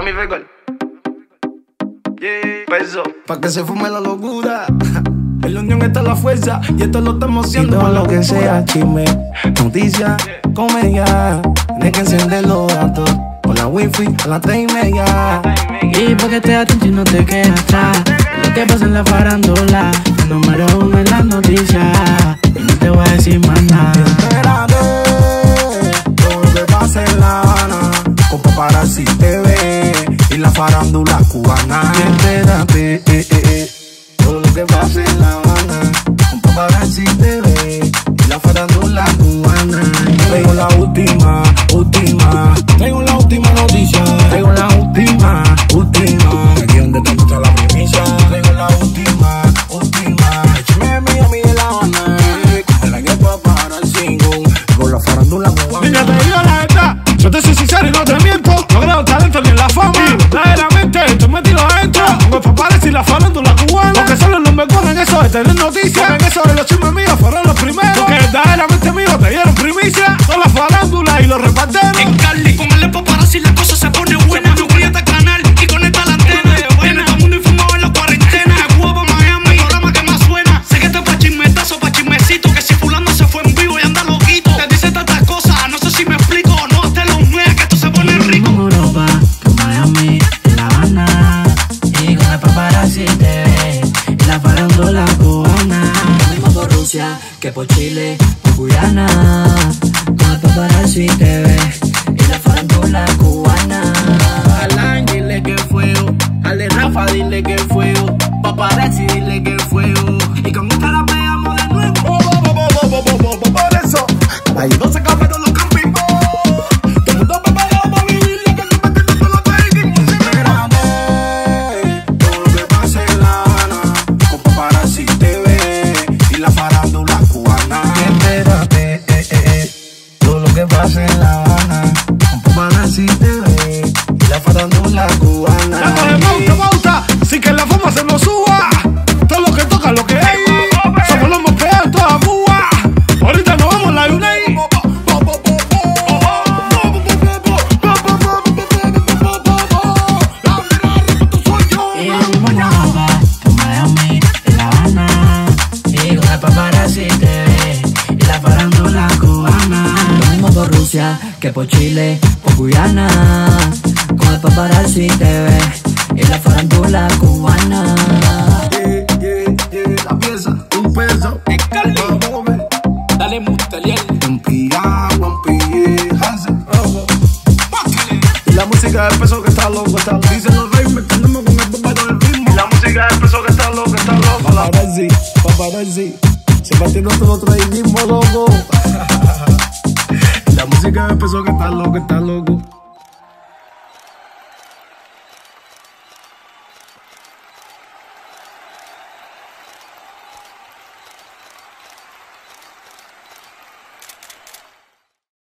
mi record. Yeah, peso. Pa' que se fume la locura. En la unión está la fuerza y esto lo estamos haciendo. Y todo lo que sea chisme, noticia, comedia. Tienes que encender los datos con la wifi a las 3:30. Y pa' que estés atento y no te quedes atrás lo que pasa en la farándula, el número 1 en las noticias. Y no te voy a decir más nada. Entérate todo lo que pasa en La Habana, con Paparazzi TV y la farándula cubana. Entérate todo lo que pasa en La Habana, con Paparazzi TV y la farándula cubana. Traigo la última noticia. Traigo la última. Aquí donde te muestra la premisa. Traigo la última. Échame Miami de La Habana, con la que Paparazzi con la farándula cubana. Niña, te digo la verdad, yo te soy sincero y no te miento. No creo talento ni en la fama, verdaderamente estoy metido adentro. Con Paparazzi y la farándula cubana, porque solo no me corren eso de tener noticias. En eso de los chismes míos fueron los primeros, porque verdaderamente míos te dieron primicia. Toda la farándula y los reparteros. En Cali, con el Paparazzi la cosa se pone buena. Suscríbete al canal y conecta la antena. Tiene todo el mundo informado en la cuarentena. Cuba pa' Miami, el programa que más suena. Sé que esto es pa' chismetazo, pa' chismecito. Que si fulano se fue en vivo y anda loquito. Te dice tantas cosas, no sé si me explico. No te lo mueves, que esto se pone rico. En Europa, en Miami, en La Habana, y con el Paparazzi TV y la farándula cubana. Lo mismo por Rusia que por Chile, por Guyana, con el Paparazzi TV y la farándula cubana. Alain, dile que fuego. Ale Rafa, dile que fuego. Paparazzi, dile que fuego. Y con esta la pegamos de nuevo. Por eso, ahí no se café todos los campings. Todo el mundo preparado para vivir lo que te meten todos los países. Todo lo que pasa en La Habana, con Paparazzi TV y la farándula cubana. Entérate todo lo que pasa en La Habana, con Paparazzi TV y la farándula cubana. Ya coge pauta, sin que la fama se nos suba. Todo lo que toca, lo que hay, somos los más pegados en toda Cuba. Ahorita nos vamos la Unai. Y lo mismo en Europa, en Miami, en La Habana, y con el Paparazzi TV y la farándula cubana. Lo mismo por Rusia que por Chile, por Guyana, con el Paparazzi TV y la farándula cubana. La pieza, un peso. En Cali, dale Musteliel. Un pilla, Hansen. Y la música del peso que está loco, está loco. Dicen los reyes, me entendemos con el bombero del ritmo. Y la música del peso que está loco, está loco. Paparazzi, se partiendo todo otro ahí mismo, loco. Y la música del peso que está loco, está loco.